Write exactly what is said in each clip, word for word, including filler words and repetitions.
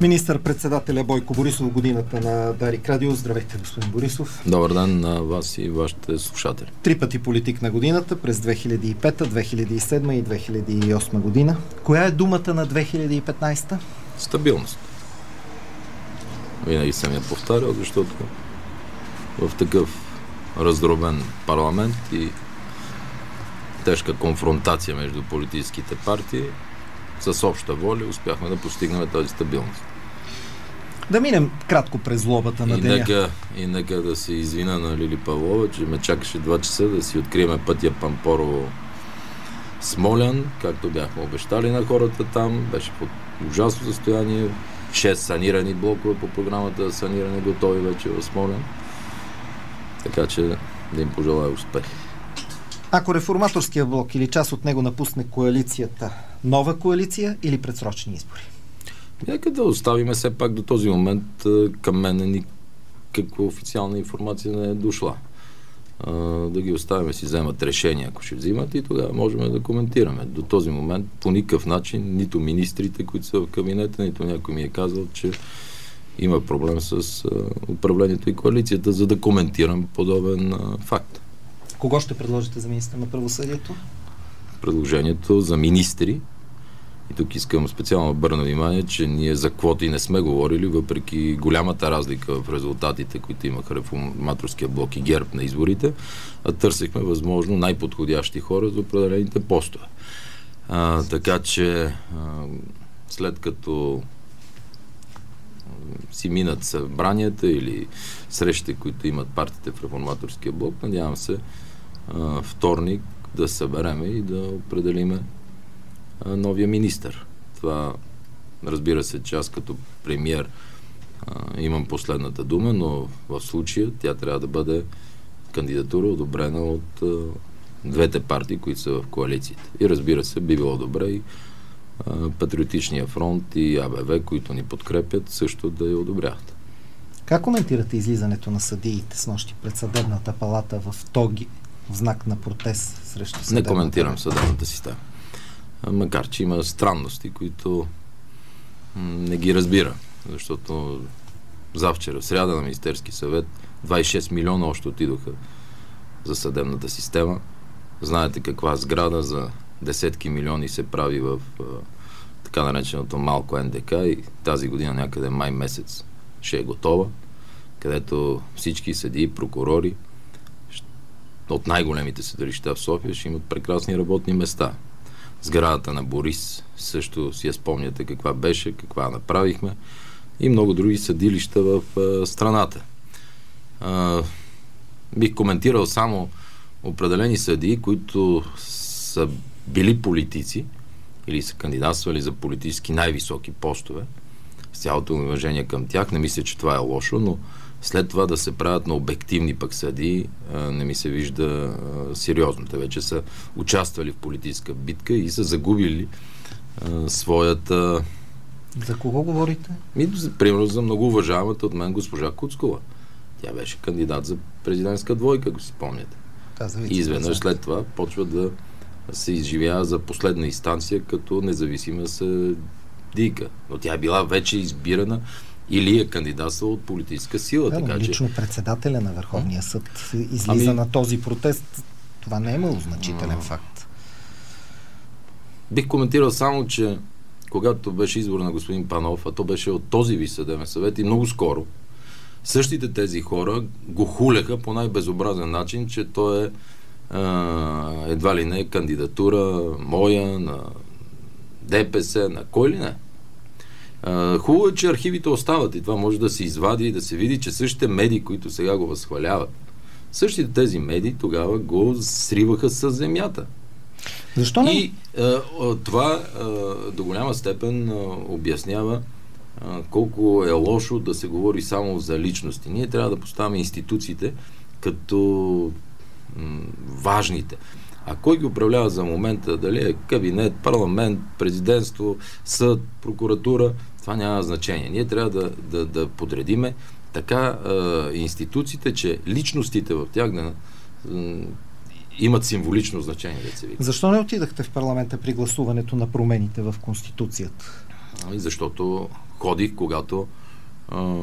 Министър-председателя Бойко Борисов, годината на Дарик Радио. Здравейте, господин Борисов. Добър ден на вас и вашите слушатели. Три пъти политик на годината през две хиляди и пета, две хиляди и седма и две хиляди и осма година. Коя е думата на две хиляди и петнайсета? Стабилност. Винаги съм я повтарял, защото в такъв раздробен парламент и тежка конфронтация между политическите партии с обща воля успяхме да постигнем тази стабилност. Да минем кратко през злобата на и деня. Нека, и нека да се извина на Лили Павлова, че ме чакаше два часа да си открием пътя Пампорово Смолян, както бяхме обещали на хората там. Беше в ужасно състояние. Шест санирани блокове по програмата саниране готови вече в Смолян. Така че да им пожелая успех. Ако реформаторския блок или част от него напусне коалицията, нова коалиция или предсрочни избори? Нека да оставим все пак до този момент. Към мен никаква официална информация не е дошла. Да ги оставим си вземат решения, ако ще взимат, и тогава можем да коментираме. До този момент по никакъв начин нито министрите, които са в кабинета, нито някой ми е казал, че има проблем с управлението и коалицията, за да коментирам подобен факт. Кого ще предложите за министър на правосъдието? Предложението за министри. И тук искам специално обърна внимание, че ние за квоти не сме говорили, въпреки голямата разлика в резултатите, които имаха реформаторския блок и ГЕРБ на изборите, а търсихме възможно най-подходящи хора за определените постове. А, така че а, след като си минат събранията или срещите, които имат партиите в реформаторския блок, надявам се а, вторник да събереме и да определиме а, новия министър. Това, разбира се, че аз като премиер а, имам последната дума, но в случая тя трябва да бъде кандидатура одобрена от а, двете партии, които са в коалицията. И разбира се, би било добре и а, Патриотичния фронт и А Б В, които ни подкрепят, също да я одобряват. Как коментирате излизането на съдиите с нощи пред съдебната палата в тоги в знак на протест срещу съдебната? Не коментирам съдебната система. Макар че има странности, които м- не ги разбира. Защото завчера, в сряда на Министерски съвет, двайсет и шест милиона още отидоха за съдебната система. Знаете каква сграда за десетки милиони се прави в а, така нареченото малко Н Д К, и тази година някъде май месец ще е готова, където всички съдии, прокурори от най-големите съдилища в София ще имат прекрасни работни места. Сградата на Борис също си я спомняте каква беше, каква направихме, и много други съдилища в а, страната. А, бих коментирал само определени съдии, които са били политици или са кандидатствали за политически най-високи постове. С цялото уважение към тях, не мисля, че това е лошо, но след това да се правят на обективни пък съдии, не ми се вижда а, сериозно. Те вече са участвали в политическа битка и са загубили а, своята... За кого говорите? Ми, примерно за много уважаваната от мен госпожа Куцкова. Тя беше кандидат за президентска двойка, ако си спомняте. И изведнъж след това почва да се изживява за последна инстанция като независима съдийка. Но тя е била вече избирана или е кандидатствала от политическа сила. Да, така, лично че... председателя на Върховния съд излиза ами... на този протест. Това не е имало значителен а... факт. Бих коментирал само, че когато беше избор на господин Панов, а то беше от този ви съдебен съвет, и много скоро, същите тези хора го хулеха по най-безобразен начин, че той е а, едва ли не кандидатура моя, на Д П С, на кой ли не. А, хубаво е, че архивите остават и това може да се извади и да се види, че същите медии, които сега го възхваляват, същите тези медии тогава го сриваха с земята. Защо не? И а, това а, до голяма степен а, обяснява а, колко е лошо да се говори само за личности. Ние трябва да поставим институциите като м, важните. А кой ги управлява за момента, дали е кабинет, парламент, президентство, съд, прокуратура, това няма значение. Ние трябва да, да, да подредиме така а, институциите, че личностите в тях да м, имат символично значение, да се вика. Защо не отидахте в парламента при гласуването на промените в Конституцията? Ами защото подходих, когато а,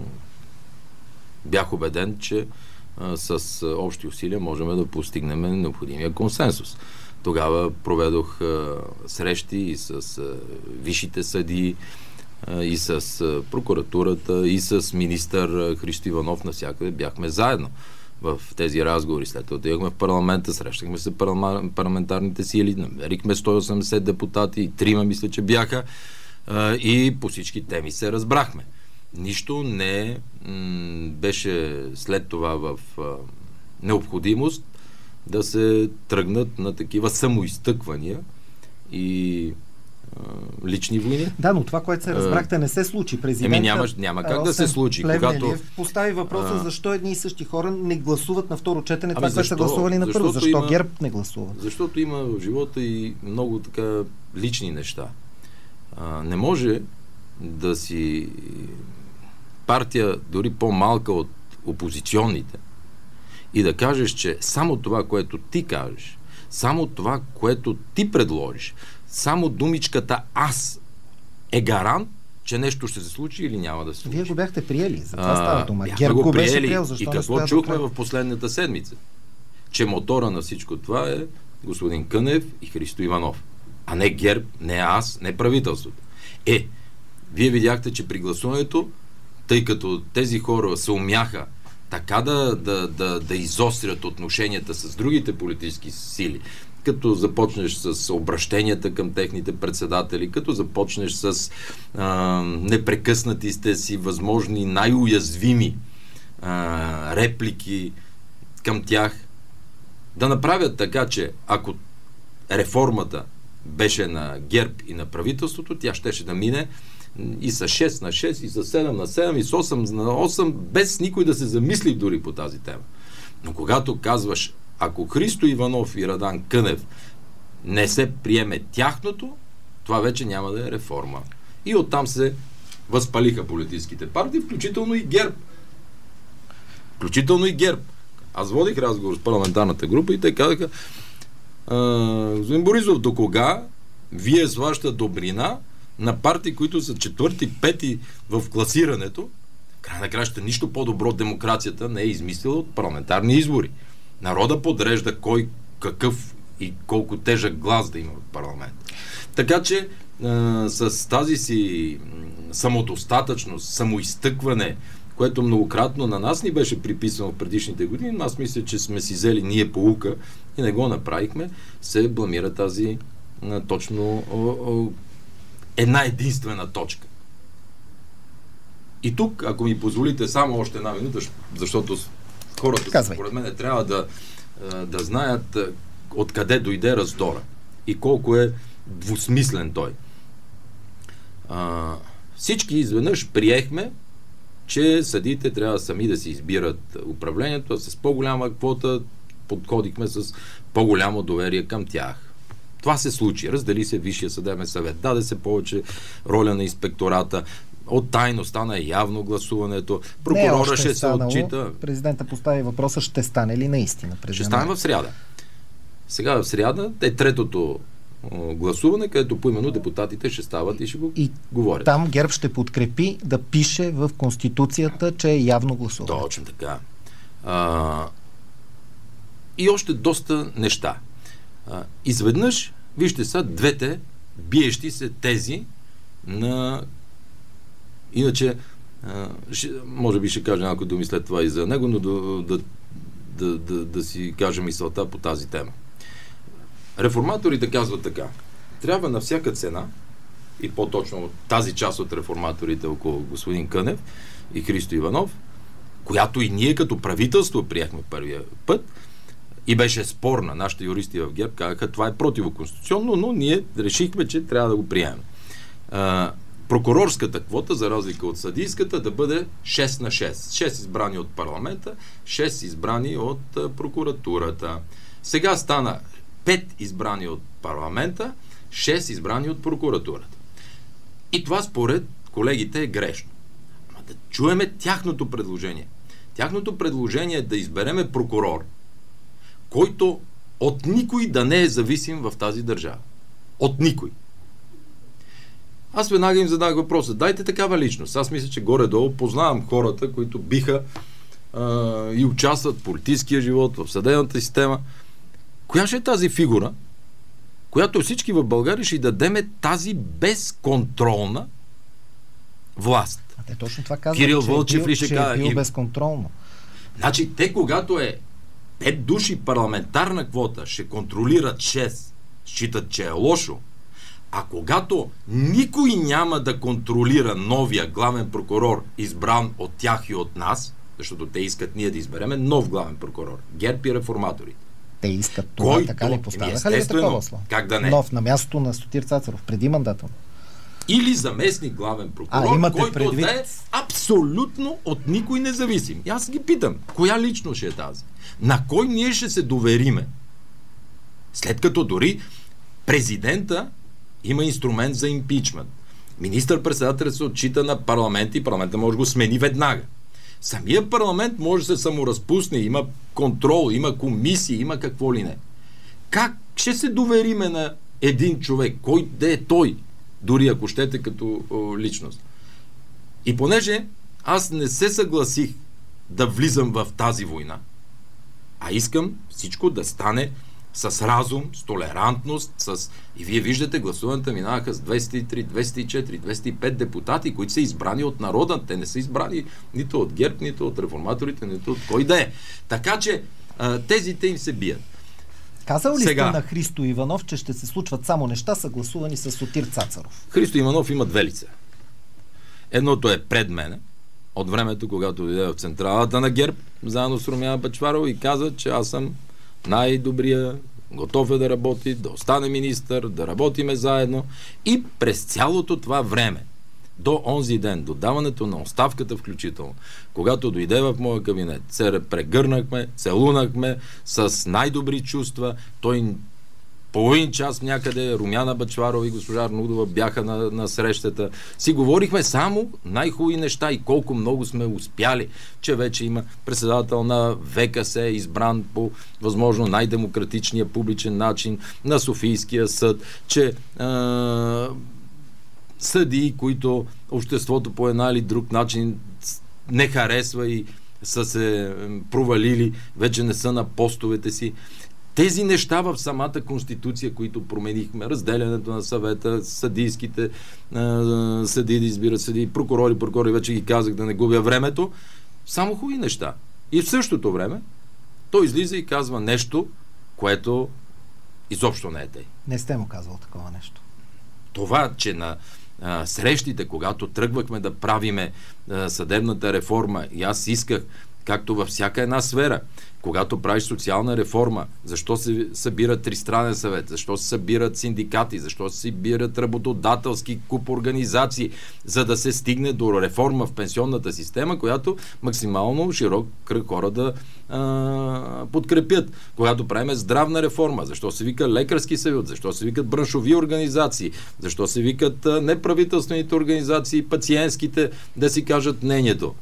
бях убеден, че а, с общи усилия можем да постигнем необходимия консенсус. Тогава проведох а, срещи и с а, висшите съдии, а, и с а, прокуратурата, и с министър Христо Иванов. Навсякъде бяхме заедно в тези разговори. След това отидохме в парламента, срещахме се парламентарните сили, намерихме сто и осемдесет депутати, и трима мисля, че бяха, а, и по всички теми се разбрахме. Нищо не м- беше след това в а, необходимост да се тръгнат на такива самоизтъквания и а, лични войни. Да, но това, което се разбрахте, не се случи. Президента, Еми няма, няма как да се случи. Когато постави въпроса, а... защо едни и същи хора не гласуват на второ четене, това, ами което са гласували на първо. Защо има, ГЕРБ не гласува? Защото има в живота и много така лични неща. А, не може да си партия дори по-малка от опозиционните и да кажеш, че само това, което ти кажеш, само това, което ти предложиш, само думичката аз е гарант, че нещо ще се случи или няма да се случи. Вие го бяхте приели, за това става дума. ГЕРБ го беше приел, защо и какво чухме в последната седмица? Че мотора на всичко това е господин Кънев и Христо Иванов. А не ГЕРБ, не аз, не правителството. Е, вие видяхте, че при гласуването, тъй като тези хора се умяха така да, да, да, да изострят отношенията с другите политически сили, като започнеш с обращенията към техните председатели, като започнеш с а, непрекъснатите си възможни най-уязвими а, реплики към тях, да направят така, че ако реформата беше на ГЕРБ и на правителството, тя щеше да мине и с шест на шест, и с седем на седем, и с осем на осем, без никой да се замисли дори по тази тема. Но когато казваш, ако Христо Иванов и Радан Кънев не се приеме тяхното, това вече няма да е реформа. И оттам се възпалиха политическите партии, включително и ГЕРБ. Включително и ГЕРБ. Аз водих разговор с парламентарната група и те казаха: господин Борисов, до кога вие с вашата добрина на партии, които са четвърти, пети в класирането, край на краща нищо по-добро демокрацията не е измислила от парламентарни избори. Народа подрежда кой, какъв и колко тежък глас да има в парламент. Така че а, с тази си самодостатъчност, самоизтъкване, което многократно на нас ни беше приписано в предишните години, аз мисля, че сме си взели ние поука и не го направихме, се бламира тази а, точно а, а, една единствена точка. И тук, ако ми позволите само още една минута, защото хората, Казвай. според мен, трябва да, да знаят откъде дойде раздора и колко е двусмислен той. А, всички изведнъж приехме, че съдиите трябва сами да си избират управлението, а с по-голяма квота подходихме с по-голямо доверие към тях. Това се случи. Раздели се Висшия съдебен съвет. Даде се повече роля на инспектората. От тайно стана явно гласуването. Прокурора ще се отчита. Президента постави въпроса, ще стане ли наистина? Ще стане в сряда. Сега в сряда е третото гласуване, където поименно депутатите ще стават и ще го и говорят. Там ГЕРБ ще подкрепи да пише в Конституцията, че е явно гласуване. Точно така. А, и още доста неща. А, изведнъж, вижте са двете биещи се тези на... Иначе, а, ще, може би ще кажа някои думи след това и за него, но да, да, да, да, да си кажа мисълта по тази тема. Реформаторите казват така: трябва на всяка цена, и по-точно тази част от реформаторите около господин Кънев и Христо Иванов, която и ние като правителство приехме първия път, и беше спорна. Нашите юристи в ГЕРБ казаха, това е противоконституционно, но ние решихме, че трябва да го приемем. А, прокурорската квота, за разлика от съдийската, да бъде шест на шест. шест избрани от парламента, шест избрани от а, прокуратурата. Сега стана пет избрани от парламента, шест избрани от прокуратурата. И това според колегите е грешно. Ама да чуеме тяхното предложение. Тяхното предложение е да избереме прокурор, който от никой да не е зависим в тази държава. От никой. Аз веднага им задах въпроса. Дайте такава личност. Аз мисля, че горе-долу познавам хората, които биха а, и участват в политическия живот, в съдебната система. Коя ще е тази фигура, която всички в България ще дадеме тази безконтролна власт? А те точно това казват, Кирил че, Вълчев е бил, ли ще че кажа? е бил И... безконтролно. Значи, те когато е пет души парламентарна квота, ще контролират шест. Считат, че е лошо. А когато никой няма да контролира новия главен прокурор, избран от тях и от нас, защото те искат ние да избереме нов главен прокурор, ГЕРБ и реформаторите. Те искат това, Който, така ли поставяха ли такова слово? Как да не? Нов, на мястото на Сотир Цацаров, преди мандата. Или заместник главен прокурор, а, който предвид... да е абсолютно от никой независим. И аз ги питам, коя лично ще е тази? На кой ние ще се довериме? След като дори президента има инструмент за импичмент. Министър-председателят се отчита на парламент и парламента може да го смени веднага. Самия парламент може да се саморазпусне, има контрол, има комисии, има какво ли не. Как ще се довериме на един човек, кой да е той, дори ако щете като о, личност? И понеже аз не се съгласих да влизам в тази война, а искам всичко да стане с разум, с толерантност, с... И вие виждате, гласуването минаваха с двеста и три, двеста и четири, двеста и пет депутати, които са избрани от народа. Те не са избрани нито от ГЕРБ, нито от реформаторите, нито от кой да е. Така че тезите им се бият. Казал ли Сега... сте на Христо Иванов, че ще се случват само неща, съгласувани с Сотир Цацаров? Христо Иванов има две лица. Едното е пред мене, от времето, когато дойде в централата на ГЕРБ, заедно с Румяна Бъчварова и каза, че аз съм най-добрия, готов е да работи, да остане министър, да работиме заедно. И през цялото това време, до онзи ден, до даването на оставката включително, когато дойде в моя кабинет, се прегърнахме, целунахме с най-добри чувства. Той половин час някъде, Румяна Бъчварова и госпожа Арнудова бяха на, на срещата. Си говорихме само най-хубави неща и колко много сме успяли, че вече има председател на ВКС, избран по възможно най-демократичния публичен начин на Софийския съд, че а, съдии, които обществото по една или друг начин не харесва и са се провалили, вече не са на постовете си. Тези неща в самата конституция, които променихме, разделянето на съвета, съдийските съдии да избират съдии, прокурори, прокурори, вече ги казах да не губя времето, само хубави неща. И в същото време той излиза и казва нещо, което изобщо не е тъй. Не сте му казвал такова нещо. Това, че на а, срещите, когато тръгвахме да правиме а, съдебната реформа, и аз исках, както във всяка една сфера, когато правиш социална реформа, защо се събира тристранен съвет, защо се събират синдикати, защо се събират работодателски куп организации, за да се стигне до реформа в пенсионната система, която максимално широк кръг хора да а, подкрепят. Когато правим здравна реформа, защо се вика лекарски съюз, защо се викат браншови организации, защо се викат а, неправителствените организации, пациентските, да си кажат мнението.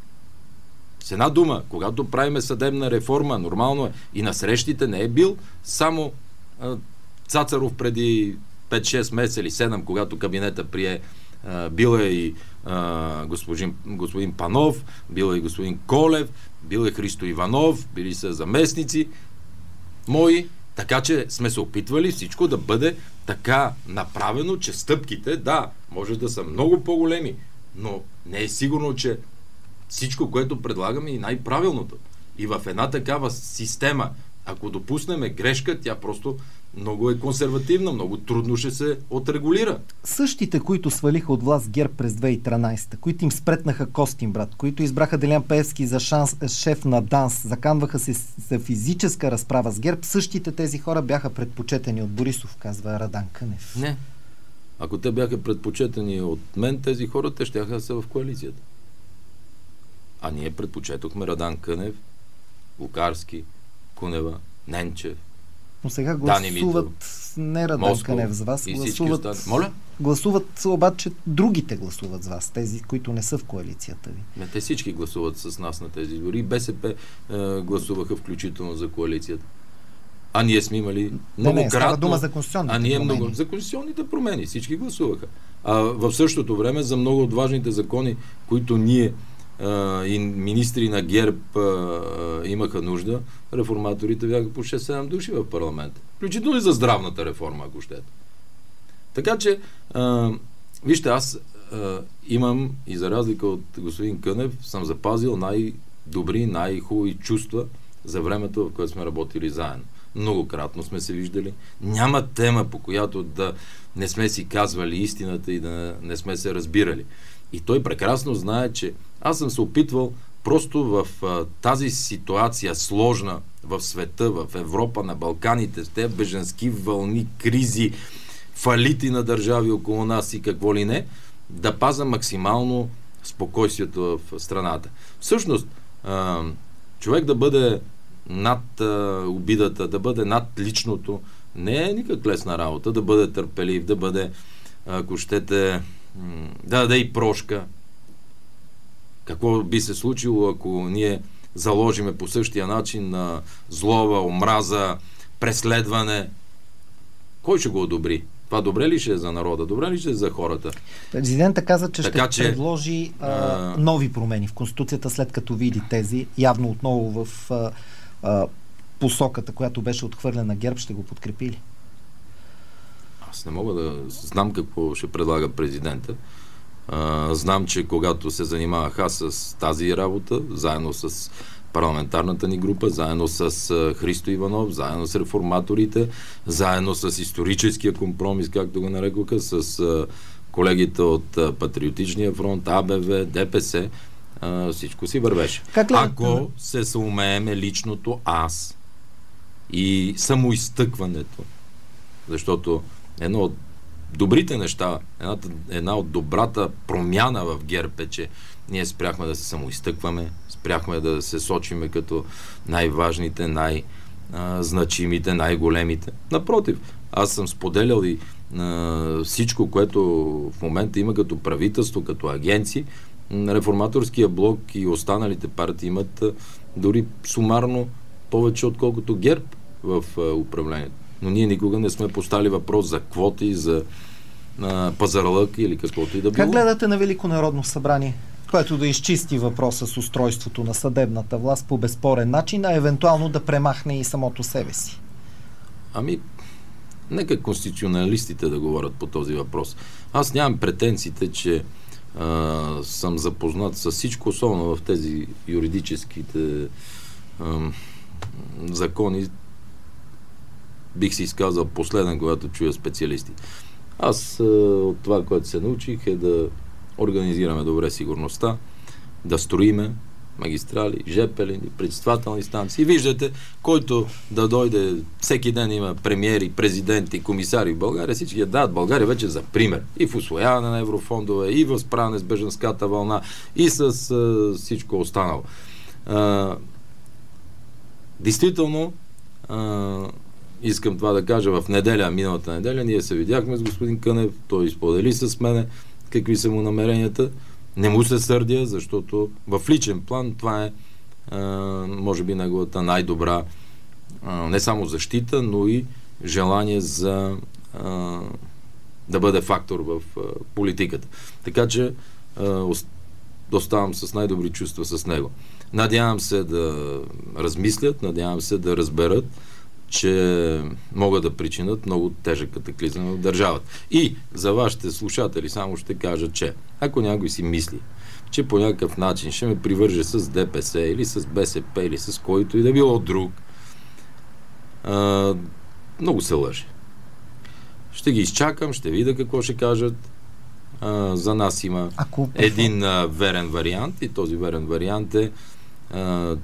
С една дума, когато правиме съдебна реформа, нормално е, и на срещите не е бил само а, Цацаров преди пет-шест месеца или седем, когато кабинета прие, а, бил е и а, господин, господин Панов, бил е и господин Колев, бил е Христо Иванов, били са заместници мои, така че сме се опитвали всичко да бъде така направено, че стъпките, да, може да са много по-големи, но не е сигурно, че всичко, което предлагаме, е най-правилното. И в една такава система, ако допуснеме грешка, тя просто много е консервативна, много трудно ще се отрегулира. Същите, които свалиха от власт ГЕРБ през две хиляди и тринадесета, които им спретнаха Костин брат, които избраха Делян Пеевски за шанс, шеф на ДАНС, заканваха се за физическа разправа с ГЕРБ, същите тези хора бяха предпочетени от Борисов, казва Радан Кънев. Не. Ако те бяха предпочетени от мен, тези хора, те щяха да са в коалицията. А ние предпочетохме Радан Кънев, Лукарски, Кунева, Ненчев. Но сега гласуват не Радан Москов, Кънев с вас, гласуват... Моля? Гласуват обаче другите гласуват с вас, тези, които не са в коалицията ви. Не, те всички гласуват с нас на тези избори. И БСП е, гласуваха включително за коалицията. А ние сме имали многократно... Не, не, става дума за конституционните а ние промени. Много... За конституционните промени. Всички гласуваха. А в същото време за много от важните закони, които ние а, и министри на ГЕРБ а, имаха нужда, реформаторите бяха по шест-седем души в парламента. Включително и за здравната реформа, ако щете. Така че, а, вижте, аз а, имам и за разлика от господин Кънев, съм запазил най-добри, най-хубави чувства за времето, в което сме работили заедно. Многократно сме се виждали. Няма тема, по която да не сме си казвали истината и да не сме се разбирали. И той прекрасно знае, че аз съм се опитвал просто в а, тази ситуация сложна в света, в Европа, на Балканите, в тези бежански вълни, кризи, фалити на държави около нас и какво ли не, да паза максимално спокойствието в страната. Всъщност, а, човек да бъде над а, обидата, да бъде над личното, не е никак лесна работа, да бъде търпелив, да бъде, ако щете, м- да даде и прошка. Какво би се случило, ако ние заложиме по същия начин на злоба, омраза, преследване? Кой ще го одобри? Това добре ли ще е за народа? Добре ли ще е за хората? Президента каза, че така, ще че, предложи а, нови промени в Конституцията, след като види тези, явно отново в а, а, посоката, която беше отхвърлена ГЕРБ, ще го подкрепи ли? Аз не мога да знам какво ще предлага президента. А, знам, че когато се занимавах аз с тази работа, заедно с парламентарната ни група, заедно с а, Христо Иванов, заедно с реформаторите, заедно с историческия компромис, както го нарекоха, с а, колегите от а, Патриотичния фронт, А Б В, Д П С, а, всичко си вървеше. Ако се съумееме личното аз и самоизтъкването, защото едно от добрите неща, една, една от добрата промяна в ГЕРБ е, че ние спряхме да се самоизтъкваме, спряхме да се сочиме като най-важните, най-значимите, най-големите. Напротив, аз съм споделял и а, всичко, което в момента има като правителство, като агенции. Реформаторския блок и останалите партии имат а, дори сумарно повече, отколкото ГЕРБ в а, управлението. Но ние никога не сме поставили въпрос за квоти, за а, пазарлък или каквото и да било. Как гледате на Велико народно събрание, което да изчисти въпроса с устройството на съдебната власт по безспорен начин, а евентуално да премахне и самото себе си? Ами, нека конституционалистите да говорят по този въпрос. Аз нямам претенциите, че а, съм запознат с всичко, особено в тези юридическите а, закони. Бих си изказал последен, когато чуя специалисти. Аз а, от това, което се научих, е да организираме добре сигурността, да строиме магистрали, жепелини, пречиствателни станции. Виждате, който да дойде, всеки ден има премиери, президенти, комисари в България, всички я дават България вече за пример. И в усвояване на еврофондове, и в справяне с бежанската вълна, и с а, всичко останало. А, действително, а, искам това да кажа, в неделя, миналата неделя, ние се видяхме с господин Кънев, той сподели с мене какви са му намеренията. Не му се сърдя, защото в личен план това е а, може би неговата най-добра а, не само защита, но и желание за а, да бъде фактор в а, политиката. Така че а, оставам с най-добри чувства с него. Надявам се да размислят, надявам се да разберат, че могат да причинят много тежък катаклизъм в държавата. И за вашите слушатели само ще кажа, че ако някой си мисли, че по някакъв начин ще ме привърже с Д П С или с Б С П или с който и да било друг, а, много се лъже. Ще ги изчакам, ще видя какво ще кажат. А, за нас има ако... един а, верен вариант и този верен вариант е а,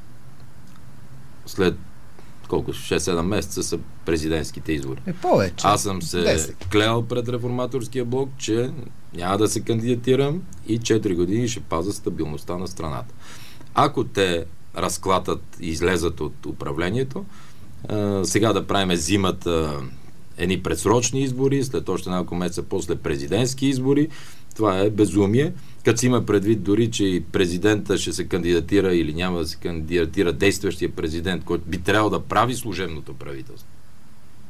след колко, шест-седем месеца са президентските избори. Е, повече. Аз съм се десет клел пред реформаторския блок, че няма да се кандидатирам и четири години ще пазя стабилността на страната. Ако те разклатат и излезат от управлението, а, сега да правим зимата едни предсрочни избори, след още няколко месеца после президентски избори, това е безумие. Като си има предвид дори, че и президента ще се кандидатира или няма да се кандидатира действащия президент, който би трябвало да прави служебното правителство.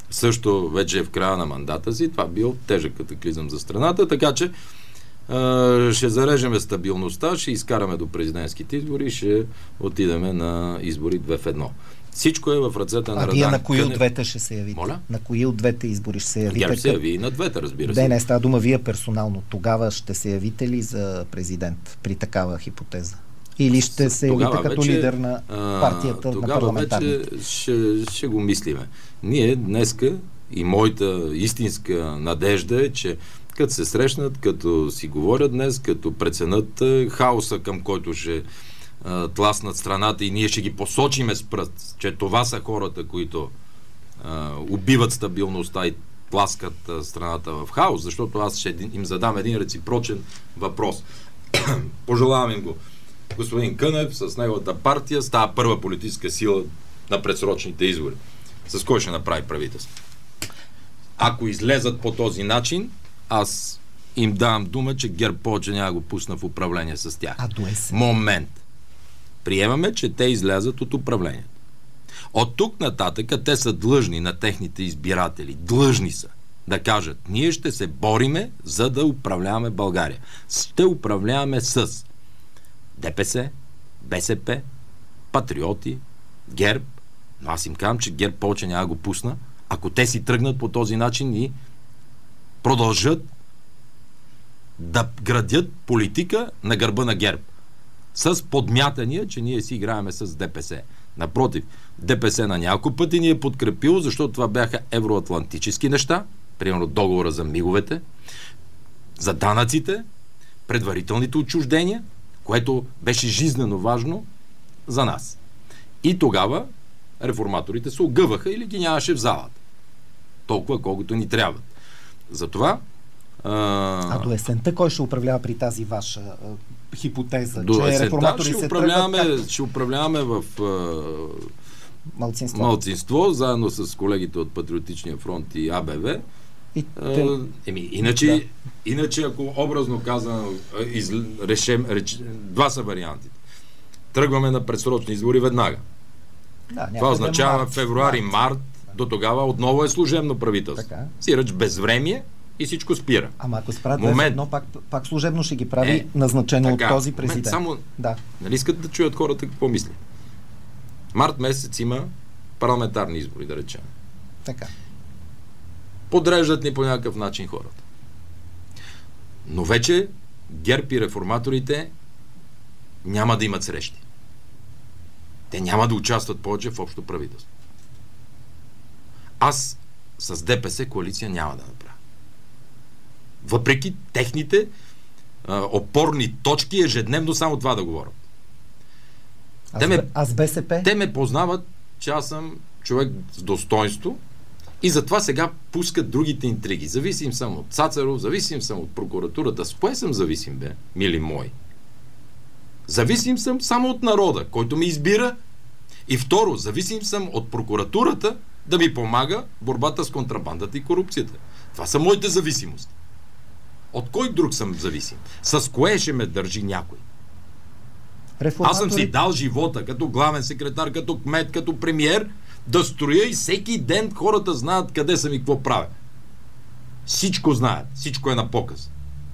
също вече е в края на мандата си. Това бил тежък катаклизъм за страната, така че а, ще зарежеме стабилността, ще изкараме до президентските избори и ще отидеме на избори две в едно. Всичко е в ръцете на Радан. А вие на кои от двете ще се явите? Моля? На кои от двете избори ще се явите? ГЕРБ се яви и на двете, разбира се. Не, не става дума вие персонално. Тогава ще се явите ли за президент при такава хипотеза? Или ще се явите като вече, лидер на партията на парламентарните? Тогава вече ще, ще го мислиме. Ние днеска и моята истинска надежда е, че като се срещнат, като си говорят днес, като преценят хаоса, към който ще а, тласнат страната и ние ще ги посочиме с пръст, че това са хората, които а, убиват стабилността и тласкат а, страната в хаос, защото аз ще им задам един реципрочен въпрос. Пожелавам им го. Господин Кънев с неговата партия става първа политическа сила на предсрочните избори. С кой ще направи правителство? Ако излезат по този начин, аз им давам дума, че ГЕРБ повече няма го пусна в управление с тях. А до есен. Момент. Приемаме, че те излязат от управлението. От тук нататък те са длъжни на техните избиратели. Длъжни са да кажат, ние ще се бориме, за да управляваме България. Ще управляваме с ДПС, БСП, Патриоти, ГЕРБ. Но аз им казвам, че ГЕРБ повече няма го пусна, ако те си тръгнат по този начин и продължат да градят политика на гърба на ГЕРБ. С подмятания, че ние си играеме с ДПС. Напротив, ДПС на няколко пъти ни е подкрепило, защото това бяха евроатлантически неща, примерно договора за миговете, за данъците, предварителните отчуждения, което беше жизнено важно за нас. И тогава реформаторите се огъваха или ги нямаше в залата. Толкова, колкото ни трябват. Затова а... а до есента кой ще управлява при тази ваша а, хипотеза? До че есента реформатори ще се управляваме, тръгват, ще управляваме в а... малцинство. малцинство, заедно с колегите от Патриотичния фронт и А Б В. И те... Еми, иначе, да. иначе, ако образно казано, из... решем, реч... два са вариантите. Тръгваме на предсрочни избори веднага. Да, това означава март, февруари, март, март, до тогава отново е служебно правителство. Така. Сиреч безвремие и всичко спира. Ама ако се прави Момент... едно, пак, пак служебно ще ги прави е, назначено така, от този президент. Момент, само, да. Нали искат да чуят хората какво мисли? Март месец има парламентарни избори, да речем. Така. Подреждат ни по някакъв начин хората. Но вече ГЕРБ и реформаторите няма да имат срещи. Те няма да участват повече в общо правителство. Аз с ДПС коалиция няма да направя. Въпреки техните а, опорни точки, ежедневно само това да говорят. Те ме, а с БСП? Те ме познават, че аз съм човек с достоинство и затова сега пускат другите интриги. Зависим съм от Цацаров, зависим съм от прокуратурата. С кое съм зависим, бе, мили мои? Зависим съм само от народа, който ме избира. И второ, зависим съм от прокуратурата да ми помага борбата с контрабандата и корупцията. Това са моите зависимости. От кой друг съм зависим? С кое ще ме държи някой? Реформатори... Аз съм си дал живота като главен секретар, като кмет, като премиер, да строя и всеки ден хората знаят къде съм и какво правя. Всичко знаят. Всичко е на показ.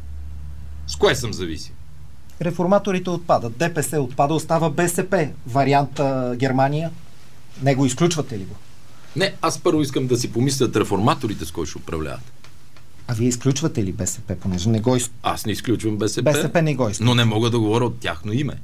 С кое съм зависим? Реформаторите отпадат. ДПС отпада, остава БСП. Варианта Германия. Не го изключвате ли го? Не, аз първо искам да си помислят реформаторите с кой ще управляват. А вие изключвате ли БСП, понеже не го изключвате? Аз не изключвам БСП. БСП не го изключва. Но не мога да говоря от тяхно име.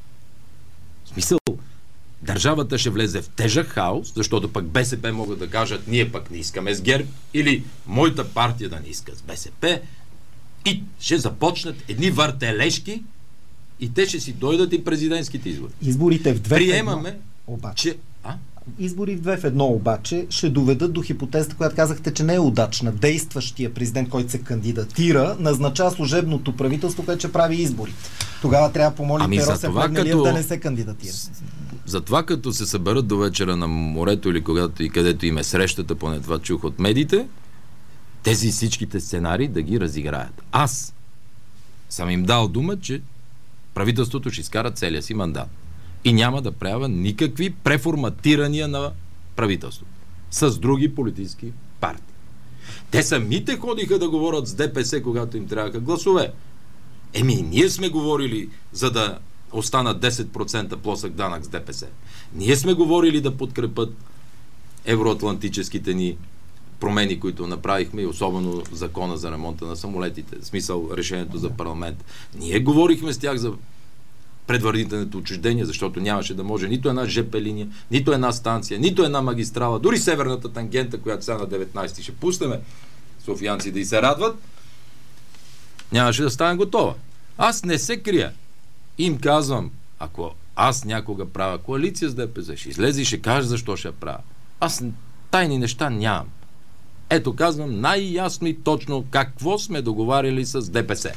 В смисъл, държавата ще влезе в тежък хаос, защото пък БСП могат да кажат, ние пък не искаме с ГЕРБ, или моята партия да не иска с БСП, и ще започнат едни въртележки и те ще си дойдат и президентските избори. Изборите в две Приемаме, едно, обаче. че... А? Избори в две в едно обаче ще доведат до хипотезата, която казахте, че не е удачна. Действащия президент, който се кандидатира, назначава служебното правителство, което ще прави изборите. Тогава трябва да помоли ами Росен Плевнелиев като... да не се кандидатира. Затова като се съберат до вечера на морето или когато и където им е срещата, поне това чух от медиите, тези всичките сценарии да ги разиграят. Аз съм им дал дума, че правителството ще изкара целия си мандат. И няма да правя никакви преформатирания на правителството. С други политически партии. Те самите ходиха да говорят с ДПС, когато им трябваха гласове. Еми, ние сме говорили, за да останат десет процента плосък данък с ДПС. Ние сме говорили да подкрепят евроатлантическите ни промени, които направихме, и особено закона за ремонта на самолетите, в смисъл решението за парламент. Ние говорихме с тях за предварителното отчуждение, защото нямаше да може нито една ЖП линия, нито една станция, нито една магистрала, дори северната тангента, която сега на деветнайсети ще пуснеме, софиянци да и се радват, нямаше да стане готова. Аз не се крия. Им казвам, ако аз някога правя коалиция с ДПС, ще излезе и ще каже защо ще я правя. Аз тайни неща нямам. Ето казвам най-ясно и точно какво сме договаряли с ДПС.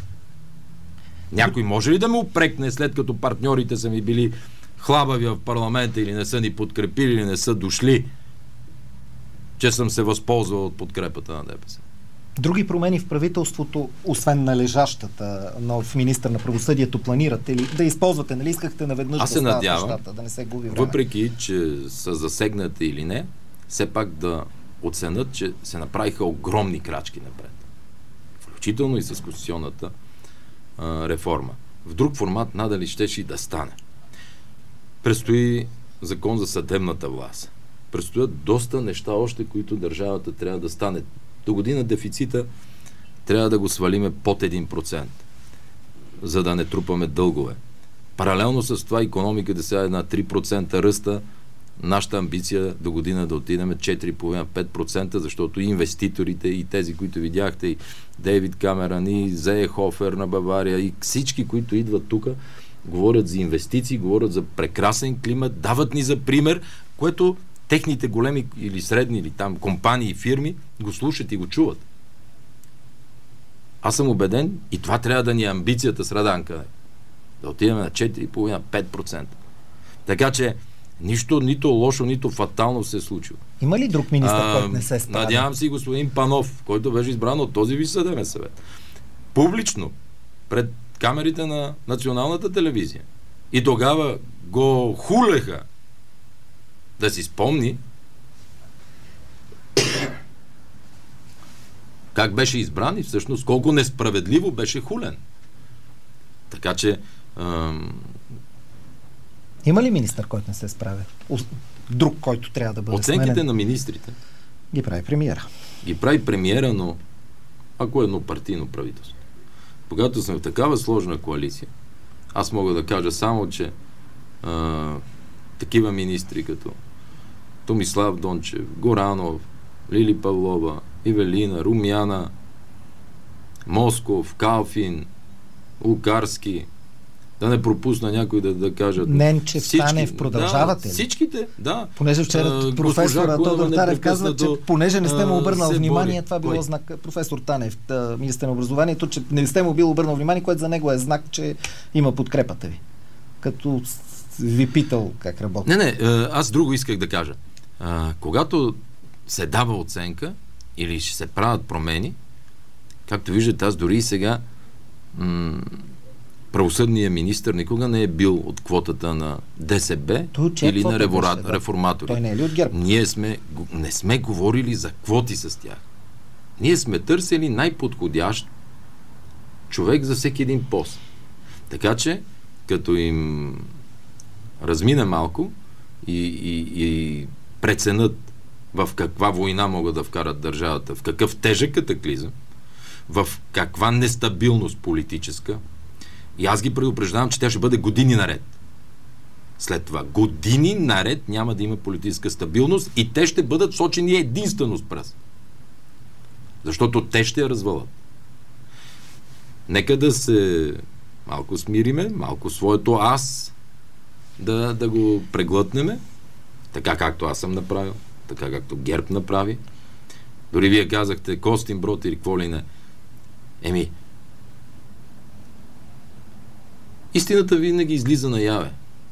Някой може ли да ме упрекне, след като партньорите са ми били хлабави в парламента или не са ни подкрепили, или не са дошли, че съм се възползвал от подкрепата на ДПС? Други промени в правителството, освен належащата, но в министър на правосъдието, планирате ли да използвате? Нали искахте наведнъж Аз да се стават надявам, нещата, да не се губи време? въпреки че са засегнати или не, все пак да оценят, че се направиха огромни крачки напред. Включително и с конституционната а, реформа. В друг формат надали щеше и да стане. Предстои закон за съдебната власт. Предстоят доста неща още, които държавата трябва да стане. До година дефицита трябва да го свалиме под един процент, за да не трупаме дългове. Паралелно с това икономиката сега е на три процента ръста. Нашата амбиция до година да отидем четири цяло и пет десети процента, защото и инвеститорите, и тези, които видяхте, и Дейвид Камерън, и Зейхофер на Бавария, и всички, които идват тук, говорят за инвестиции, говорят за прекрасен климат, дават ни за пример, което техните големи или средни, или там компании и фирми го слушат и го чуват. Аз съм убеден, и това трябва да ни е амбицията с Раданка. Да отидем на четири цяло и пет десети процента. Така че нищо, нито лошо, нито фатално се е случило. Има ли друг министър, който не се справя? Надявам се и господин Панов, който беше избран от този Висш съдебен съвет. Публично, пред камерите на националната телевизия. И тогава го хулеха. Да си спомни как беше избран и всъщност колко несправедливо беше хулен. Така че ам... има ли министър, който не се справя? Друг, който трябва да бъде оценките сменен? на министрите Ги прави премиера. Ги прави премиера, но ако е еднопартийно правителство. Когато сме в такава сложна коалиция, аз мога да кажа само, че а, такива министри като Томислав Дончев, Горанов, Лили Павлова, Ивелина, Румяна, Москов, Калфин, Лукарски, да не пропусна някой да, да кажат. Ненчев, Танев, продължавате да, ли? Всичките, да. Понеже вчера професора Тодор Танев казва, че понеже не сте му обърнал внимание, това било Кой? знак, професор Танев, министър на образованието, че не сте му бил обърнал внимание, което за него е знак, че има подкрепата ви. Като ви питал как работи. Не, не, аз друго исках да кажа. А, когато се дава оценка или ще се правят промени, както виждате, аз дори и сега м- правосъдният министър никога не е бил от квотата на ДСБ или на ревора... беше, да. реформатори. Той не е ли от ГЕРБ? Ние сме, не сме говорили за квоти с тях. Ние сме търсили най-подходящ човек за всеки един пост. Така че, като им размина малко и, и, и преценят в каква война могат да вкарат държавата, в какъв тежък катаклизъм, в каква нестабилност политическа, и аз ги предупреждавам, че тя ще бъде години наред. След това години наред няма да има политическа стабилност и те ще бъдат сочени единствено с пръст. Защото те ще я развалят. Нека да се малко смириме, малко своето аз да, да го преглътнеме, така както аз съм направил, така както ГЕРБ направи. Дори вие казахте Костинброд или какво ли не. Еми, истината винаги излиза наяве.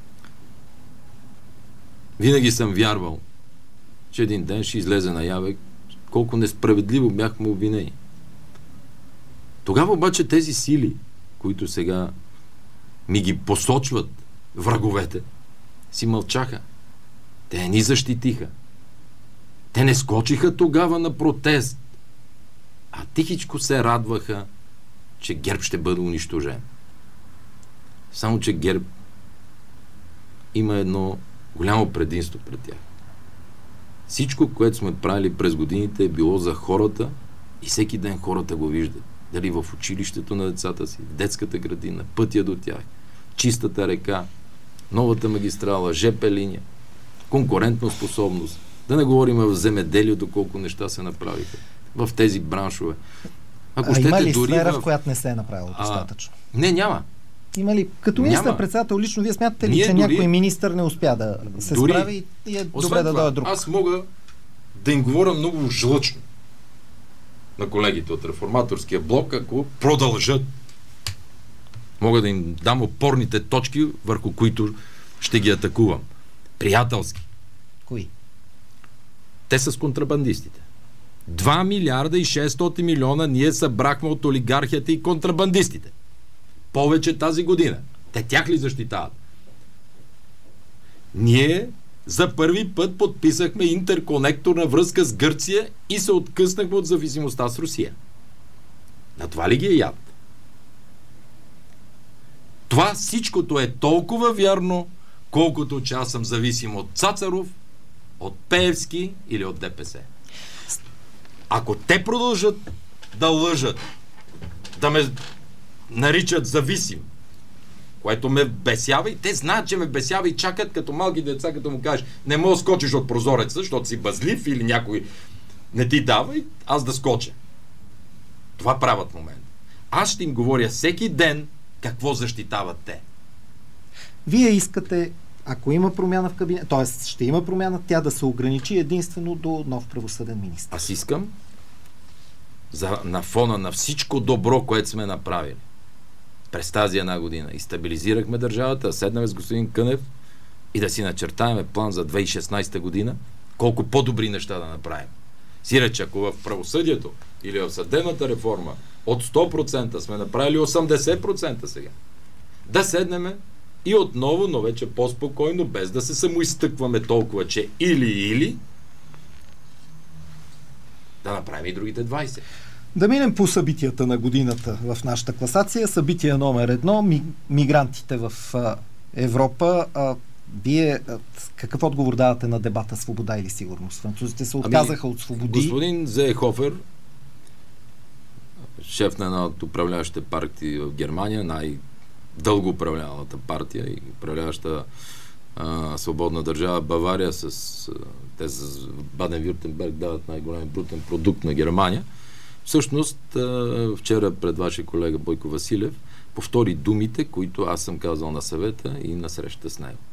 Винаги съм вярвал, че един ден ще излезе наяве колко несправедливо бяхме обвинени. Тогава обаче тези сили, които сега ми ги посочват враговете, си мълчаха. Те ни защитиха. Те не скочиха тогава на протест, а тихичко се радваха, че ГЕРБ ще бъде унищожен. Само, че ГЕРБ има едно голямо предимство пред тях. Всичко, което сме правили през годините, е било за хората и всеки ден хората го виждат. Дали в училището на децата си, в детската градина, пътя до тях, чистата река, новата магистрала, ЖП линия, конкурентна способност. Да не говорим в земеделието колко неща се направиха в тези браншове. Ако а щете, има ли дори сфера, в... в която не се е направило достатъчно? А, не, няма. Има ли? Като министър-председател лично, вие смятате ли, Ние че дори... някой министър не успя да се дори... справи и е добре да дойде друг? Аз мога да им говоря много жлъчно на колегите от реформаторския блок, ако продължат. Мога да им дам опорните точки, върху които ще ги атакувам. Приятелски. Кои? Те са с контрабандистите. два милиарда и шестстотин милиона ние събрахме от олигархията и контрабандистите. Повече тази година. Те тях ли защитават? Ние за първи път подписахме интерконекторна връзка с Гърция и се откъснахме от зависимостта с Русия. На това ли ги е яд? Това всичкото е толкова вярно, колкото че аз съм зависим от Цацаров, от Пеевски или от ДПС. Ако те продължат да лъжат, да ме наричат зависим, което ме бесява, и те знаят, че ме бесява и чакат като малки деца, като му кажеш, не мога да скочиш от прозореца, защото си бъзлив или някой не ти дава, и аз да скоча. Това правят в момента. Аз ще им говоря всеки ден какво защитават те. Вие искате, ако има промяна в кабинет, т.е. ще има промяна, тя да се ограничи единствено до нов правосъден министър. Аз искам за, на фона на всичко добро, което сме направили през тази една година и стабилизирахме държавата, седнаме с господин Кънев и да си начертаеме план за две хиляди и шестнадесета година, колко по-добри неща да направим. Сиреч, ако в правосъдието или в съдебната реформа от сто процента сме направили осемдесет процента сега, да седнеме и отново, но вече по-спокойно, без да се самоизтъкваме толкова, че или-или, да направим и другите двадесет. Да минем по събитията на годината в нашата класация. Събитие номер едно, ми, мигрантите в а, Европа. А, вие а, какъв отговор давате на дебата свобода или сигурност? Французите се отказаха ами, от свободи. Господин Зейхофер, шеф на една от управляващите партии в Германия, най-дълго управляваната партия и управляваща а, свободна държава Бавария, с, а, те с Баден-Вюртенберг дават най-голям брутен продукт на Германия. Всъщност, а, вчера пред вашия колега Бойко Василев повтори думите, които аз съм казал на съвета и на среща с него.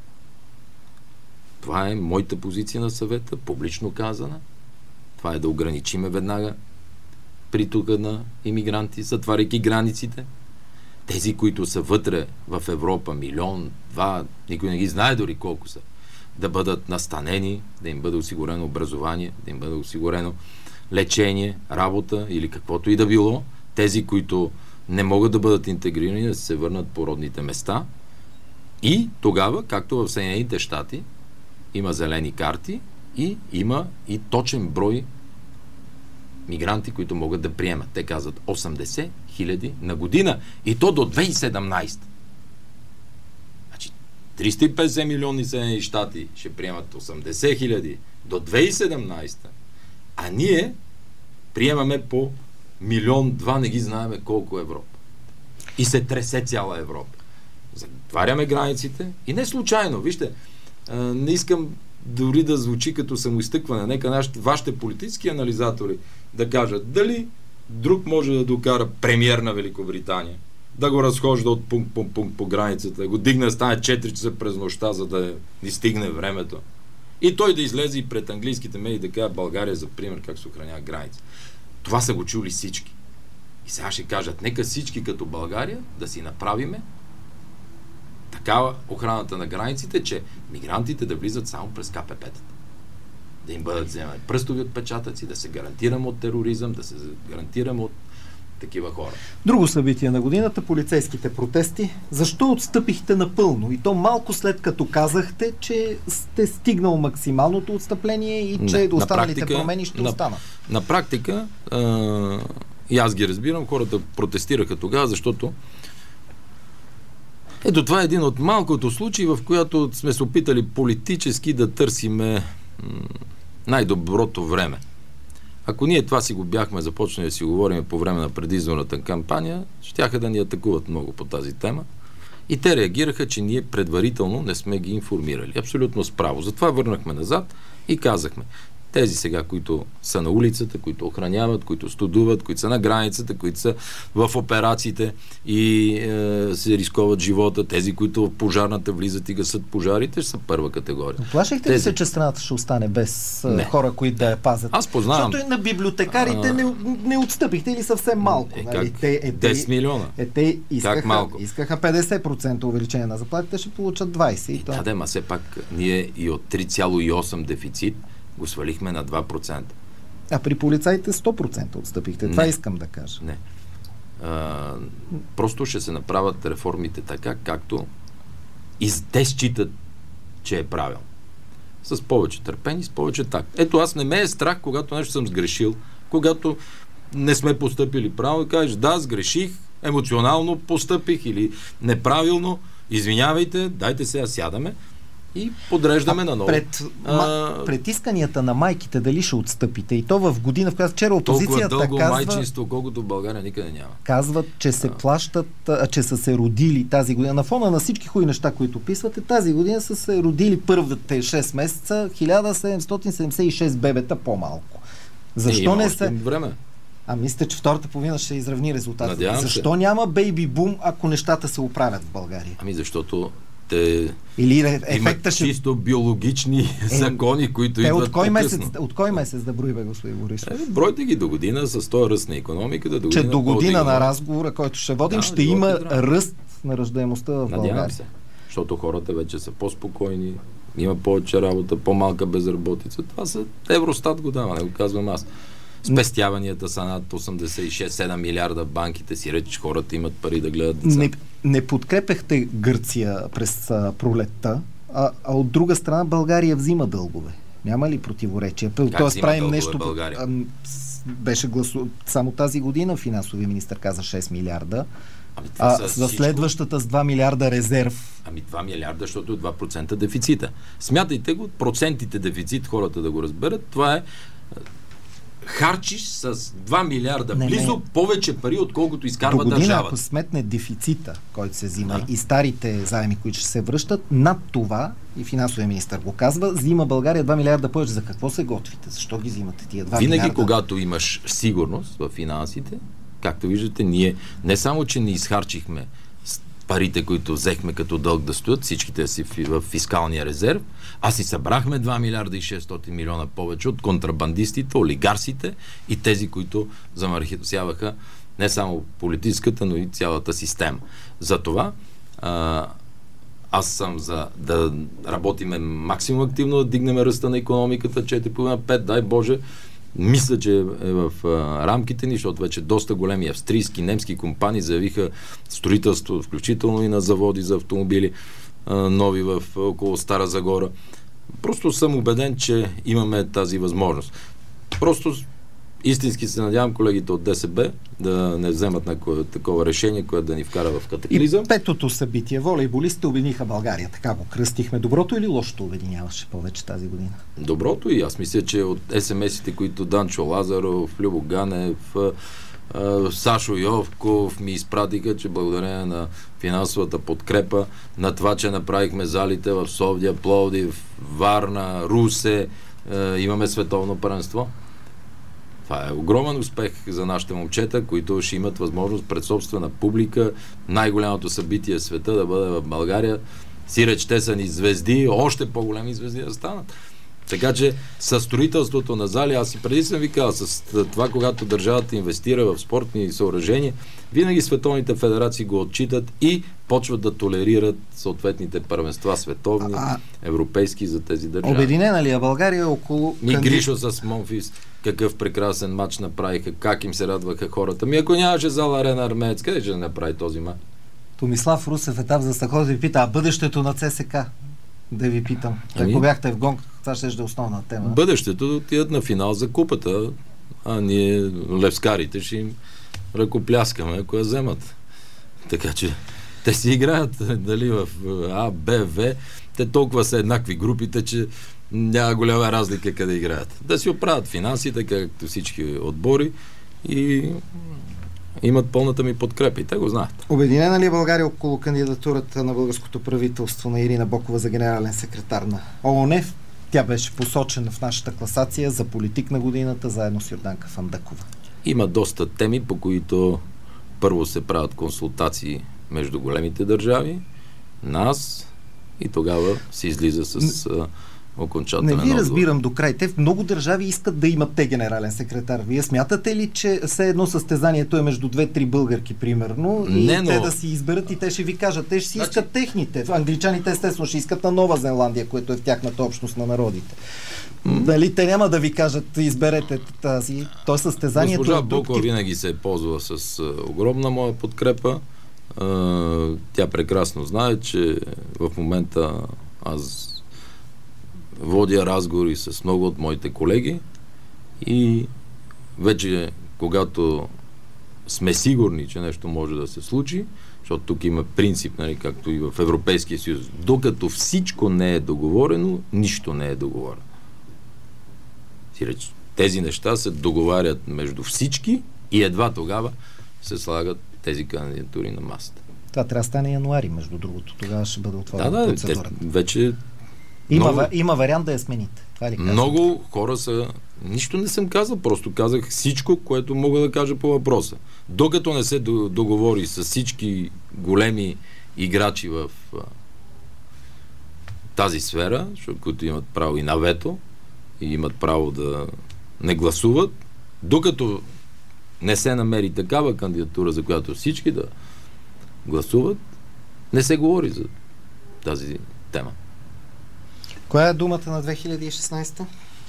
Това е моята позиция на съвета, публично казана. Това е да ограничиме веднага притока на имигранти, затваряйки границите. Тези, които са вътре в Европа, милион, два, никой не ги знае дори колко са, да бъдат настанени, да им бъде осигурено образование, да им бъде осигурено лечение, работа или каквото и да било. Тези, които не могат да бъдат интегрирани, да се върнат по родните места. И тогава, както в Съединените щати, има зелени карти и има и точен брой мигранти, които могат да приемат. Те казват осемдесет хиляди на година. И то до две хиляди и седемнадесета. Значи триста и петдесет милиони Съединени щати ще приемат осемдесет хиляди до две хиляди и седемнадесета. А ние приемаме по милион-два, не ги знаеме колко Европа. И се тресе цяла Европа. Затваряме границите и не случайно. Вижте, не искам дори да звучи като самоизтъкване. Нека нашите, вашите политически анализатори да кажат дали друг може да докара премиер на Великобритания, да го разхожда от пункт по пункт по границата, да го дигне, стане четири часа през нощта, за да ни стигне времето. И той да излезе и пред английските медии да каже България за пример как се охранява граница. Това са го чули всички. И сега ще кажат, нека всички като България да си направиме такава охраната на границите, че мигрантите да влизат само през ка пе пе-тата. Да им бъдат вземани пръстови отпечатъци, да се гарантираме от тероризъм, да се гарантираме от такива хора. Друго събитие на годината, полицейските протести. Защо отстъпихте напълно? И то малко след като казахте, че сте стигнал максималното отстъпление и че Не, останалите практика, промени ще на, останат. На практика, а, и аз ги разбирам, хората протестираха тогава, защото ето това е един от малкото случаи, в която сме се опитали политически да търсиме м- най-доброто време. Ако ние това си го бяхме започнали да си говорим по време на предизборната кампания, щяха да ни атакуват много по тази тема. И те реагираха, че ние предварително не сме ги информирали. Абсолютно справо. Затова върнахме назад и казахме, тези сега, които са на улицата, които охраняват, които студуват, които са на границата, които са в операциите и е, се рисковат живота, тези, които в пожарната влизат и гасат пожарите, ще са първа категория. Плашихте тези... ли се, че страната ще остане без не. хора, които да я пазят? Аз познавам. Защото и на библиотекарите а... не, не отстъпихте или съвсем малко? Е, нали? как? Те, е, десет милиона. Е, те искаха, как малко? искаха петдесет процента увеличение на заплатите, ще получат двайсет процента. И, и да, ма все пак ние и от три цяло и осем дефицит го свалихме на два процента. А при полицаите сто процента отстъпихте. Не. Това искам да кажа. Не. А, просто ще се направят реформите така, както и те считат, че е правилно. С повече търпение, с повече так. Ето аз не ме е страх, когато нещо съм сгрешил, когато не сме постъпили правилно, и кажеш, да, сгреших, емоционално постъпих или неправилно, извинявайте, дайте сега сядаме и подреждаме а, на ново. Пред, а, ма, пред исканията на майките дали ще отстъпите и то в година, в която вчера опозицията толкова дълго казва, майчинство, колкото в България никъде няма. Казват, че се а. плащат, а, че са се родили тази година. На фона на всички хубави неща, които описвате, тази година са се родили първите шест месеца хиляда седемстотин седемдесет и шест бебета по-малко. Защо е, не се... време. А мисля, че втората половина ще изравни резултатите. Надявам Защо се. няма бейби бум, ако нещата се оправят в България? Ами защото те Или ефекта имат ще... чисто биологични е, закони, които те идват от кой, по-късно. месец, от кой месец да брои, бе, господин Борисов? Е, бройте ги до година с този ръст на икономиката. До че година, до година по-дигна. на разговора, който ще водим, Да, ще живот има и здраве. ръст на раждаемостта в Надявам България. се. Защото хората вече са по-спокойни, има повече работа, по-малка безработица. Това са Евростат го дава, не го казвам аз. Спестяванията са над осемдесет и шест седем милиарда в банките, си реч, хората имат пари да гледат деца. Не, не подкрепяхте Гърция през а, пролетта, а, а от друга страна България взима дългове. Няма ли противоречие? Тоест правим дългове нещо... България? А, с- беше гласу... Само тази година финансовия министър каза шест милиарда. Ами това А са за всичко. следващата с два милиарда резерв. Ами два милиарда, защото е два процента дефицита. Смятайте го, процентите дефицит, хората да го разберат, това е харчиш с два милиарда Не, близо не. повече пари, отколкото изкарва До година, държавата. ако сметне дефицита, който се взима Да. и старите заеми, които ще се връщат, над това, и финансовия министър го казва, взима България два милиарда повече. За какво се готвите? Защо ги взимате тия два Винаги, милиарда? когато имаш сигурност в финансите, както виждате, ние не само, че не изхарчихме с парите, които взехме като дълг да стоят, всичките си в фискалния резерв, а си събрахме два милиарда и шестстотин милиона повече от контрабандистите, олигарсите и тези, които замърсяваха не само политическата, но и цялата система. Затова а, аз съм за да работиме максимум активно, да дигнем ръста на икономиката, четири цяло и пет, дай Боже. Мисля, че е в а, рамките ни, защото вече доста големи австрийски, немски компании заявиха строителство, включително и на заводи за автомобили, а, нови в около Стара Загора. Просто съм убеден, че имаме тази възможност. Просто истински се надявам колегите от ДСБ да не вземат на такова решение, което да ни вкара в катаклизъм. И петото събитие, волейболистите обединиха България. Така го кръстихме. Доброто или лошото обединяваше повече тази година? Доброто, и аз мисля, че от ес ем ес-ите, които Данчо Лазаров, Любо Ганев, Сашо Йовков ми изпратиха, че благодарение на финансовата подкрепа, на това, че направихме залите в София, Пловдив, Варна, Русе, имаме световно първенство. Това е огромен успех за нашите момчета, които ще имат възможност пред собствена публика, най-голямото събитие в света да бъде в България. Сиреч, те са ни звезди, още по-големи звезди да станат. Така че със строителството на зали, аз и преди съм ви казал, с това, когато държавата инвестира в спортни съоръжения, винаги световните федерации го отчитат и почват да толерират съответните първенства, световни, а, европейски за тези държави. Обединена ли е България около... Ми Гришо с Монфис, какъв прекрасен матч направиха, как им се радваха хората. Ми ако нямаше зала Арена Армеец, къде ще направи този матч? Томислав Русев етап за Стахов ви пита, а бъдещето на ЦСКА? Да ви питам. Ами, ако бяхте в гонг, това ще е основна тема. Бъдещето да отидат на финал за купата, а ние, левскарите, ще им ръкопляскаме, ако я вземат. Така че те си играят дали в А, Б, В. Те толкова са еднакви групите, че няма голяма разлика къде играят. Да си оправят финансите, както всички отбори, и имат пълната ми подкрепа. И те го знаят. Обединена ли е България около кандидатурата на българското правителство на Ирина Бокова за генерален секретар на ООН? Тя беше посочена в нашата класация за политик на годината, заедно с Йорданка Фандъкова. Има доста теми, по които първо се правят консултации между големите държави, нас, и тогава се излиза с а, окончателен отговор. Не ви разбирам отговор. до край. Те в много държави искат да имат те генерален секретар. Вие смятате ли, че все едно състезанието е между две-три българки, примерно, и не, но... те да си изберат и те ще ви кажат. Те ще си искат техните. Англичаните естествено ще искат на Нова Зеландия, което е в тяхната общност на народите. Дали те няма да ви кажат, изберете тази. То състезанието Госпожа е Бокова винаги се е ползва с а, огромна моя подкрепа. А, тя прекрасно знае, че в момента аз водя разговори с много от моите колеги и вече когато сме сигурни, че нещо може да се случи, защото тук има принцип, нали, както и в Европейския съюз, докато всичко не е договорено, нищо не е договорено. Тези неща се договарят между всички и едва тогава се слагат тези кандидатури на масата. Това трябва да стане януари, между другото. Тогава ще бъде отворена да, да, процедурата. Те, вече има, много, има вариант да я смените. Това ли много хора са... Нищо не съм казал, просто казах всичко, което мога да кажа по въпроса. Докато не се договори с всички големи играчи в а, тази сфера, защото които имат право и на вето, и имат право да не гласуват, докато не се намери такава кандидатура, за която всички да гласуват, не се говори за тази тема. Коя е думата на две хиляди и шестнадесета?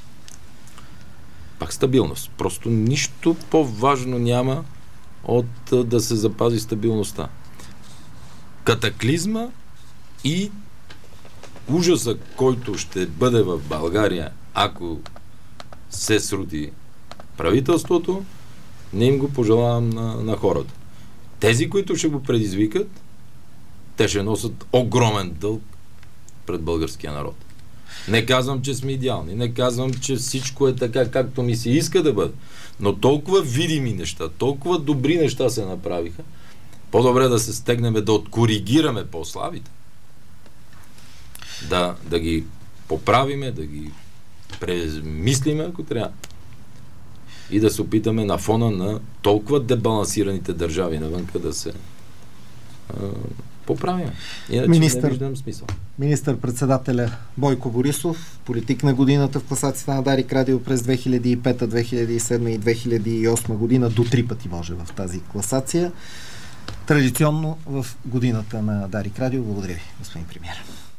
Пак стабилност. Просто нищо по-важно няма от да се запази стабилността. Катаклизма и ужаса, който ще бъде в България, ако се срути правителството, не им го пожелавам на, на хората. Тези, които ще го предизвикат, те ще носят огромен дълг пред българския народ. Не казвам, че сме идеални, не казвам, че всичко е така, както ми се иска да бъде, но толкова видими неща, толкова добри неща се направиха, по-добре да се стегнем, да откоригираме по-слабите, да, да ги поправиме, да ги премислиме, ако трябва, и да се опитаме на фона на толкова дебалансираните държави навънка да се а, поправим. Иначе Министър, не виждам смисъл. Министър-председателя Бойко Борисов, политик на годината в класацията на Дарик Радио през две хиляди и пета, две хиляди и седма и две хиляди и осма година, до три пъти може в тази класация. Традиционно в годината на Дарик Радио. Благодаря ви, господин премиер.